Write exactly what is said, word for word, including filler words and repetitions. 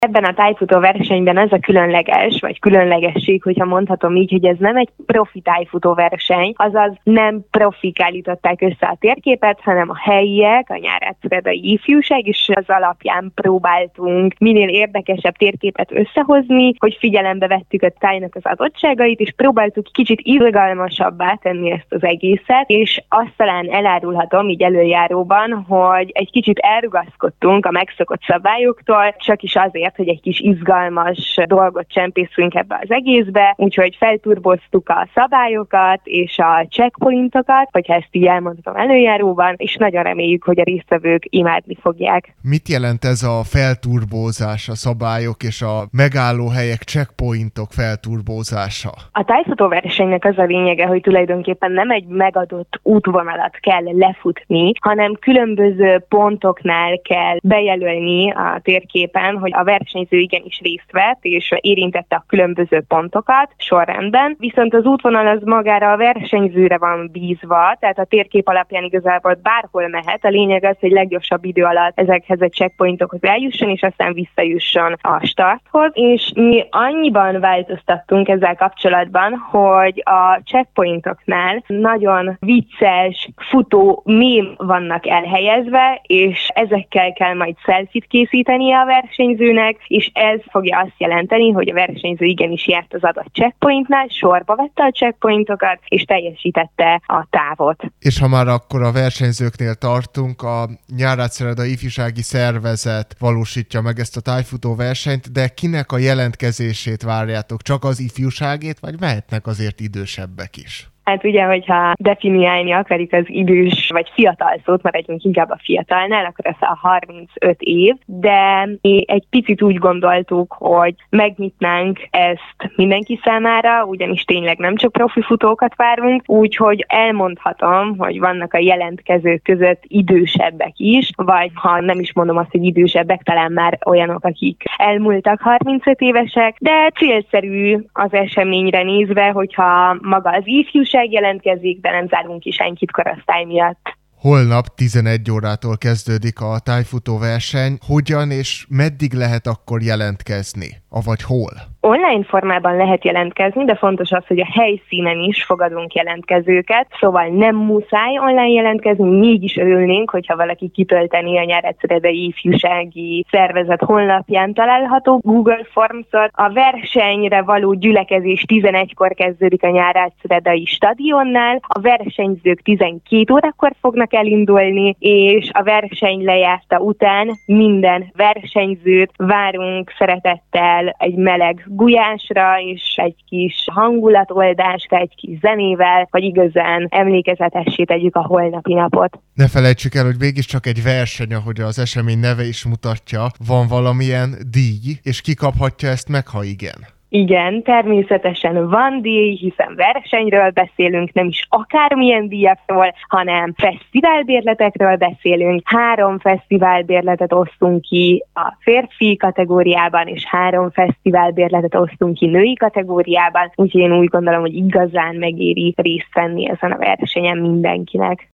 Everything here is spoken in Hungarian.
Ebben a tájfutó versenyben az a különleges, vagy különlegesség, hogyha mondhatom így, hogy ez nem egy profi tájfutó verseny, azaz nem profik állították össze a térképet, hanem a helyiek, a nyárád-szuredai ifjúság, és az alapján próbáltunk minél érdekesebb térképet összehozni, hogy figyelembe vettük a tájnak az adottságait, és próbáltuk kicsit izgalmasabbá tenni ezt az egészet, és azt talán elárulhatom így előjáróban, hogy egy kicsit elrugaszkodtunk a megszokott szabályoktól, csak is azért, hogy egy kis izgalmas dolgot csempészünk ebbe az egészbe, úgyhogy felturboztuk a szabályokat és a checkpointokat, hogyha ezt így elmondhatom előjáróban, és nagyon reméljük, hogy a résztvevők imádni fogják. Mit jelent ez a felturbózás, a szabályok és a megállóhelyek, checkpointok felturbózása? A tájfutó versenynek az a lényege, hogy tulajdonképpen nem egy megadott útvonalat kell lefutni, hanem különböző pontoknál kell bejelölni a térképen, hogy a versenyző igenis részt vett, és érintette a különböző pontokat sorrendben, viszont az útvonal az magára a versenyzőre van bízva, tehát a térkép alapján igazából bárhol mehet, a lényeg az, hogy leggyorsabb idő alatt ezekhez a checkpointokhoz eljusson, és aztán visszajusson a starthoz, és mi annyiban változtattunk ezzel kapcsolatban, hogy a checkpointoknál nagyon vicces, futó mém vannak elhelyezve, és ezekkel kell majd selfie-t készítenie a versenyzőnek, és ez fogja azt jelenteni, hogy a versenyző igenis járt az adott checkpointnál, sorba vette a checkpointokat, és teljesítette a távot. És ha már akkor a versenyzőknél tartunk, a Nyárád-Szuredai Ifjúsági Szervezet valósítja meg ezt a tájfutó versenyt, de kinek a jelentkezését várjátok? Csak az ifjúságét, vagy mehetnek azért idősebbek is? Hát ugye, hogyha definiálni akarjuk az idős vagy fiatal szót, maradjunk inkább a fiatalnál, akkor ez a harmincöt év, de mi egy picit úgy gondoltuk, hogy megnyitnánk ezt mindenki számára, ugyanis tényleg nem csak profi futókat várunk, úgyhogy elmondhatom, hogy vannak a jelentkezők között idősebbek is, vagy ha nem is mondom azt, hogy idősebbek, talán már olyanok, akik elmúltak harmincöt évesek, de célszerű az eseményre nézve, hogyha maga az ifjúság jelentkezik, de nem zárunk ki senkit korosztály miatt. Holnap tizenegy órától kezdődik a tájfutó verseny. Hogyan és meddig lehet akkor jelentkezni? Avagy hol? Online formában lehet jelentkezni, de fontos az, hogy a helyszínen is fogadunk jelentkezőket, szóval nem muszáj online jelentkezni, mégis örülnénk, hogyha valaki kitölteni a Nyárád-Szuredai Ifjúsági Szervezet honlapján található Google Forms-ot. A versenyre való gyülekezés tizenegykor kezdődik a Nyárád-Szuredai stadionnál, a versenyzők tizenkét órakor fognak elindulni, és a verseny lejárta után minden versenyzőt várunk szeretettel egy meleg gulyásra, és egy kis hangulatoldásra, egy kis zenével, hogy igazán emlékezetessé tegyük a holnapi napot. Ne felejtsük el, hogy mégiscsak egy verseny, ahogy az esemény neve is mutatja, van valamilyen díj, és ki kaphatja ezt meg, ha igen? Igen, természetesen van díj, hiszen versenyről beszélünk, nem is akármilyen díjakról, hanem fesztiválbérletekről beszélünk. Három fesztiválbérletet osztunk ki a férfi kategóriában, és három fesztiválbérletet osztunk ki női kategóriában, úgyhogy én úgy gondolom, hogy igazán megéri részt venni ezen a versenyen mindenkinek.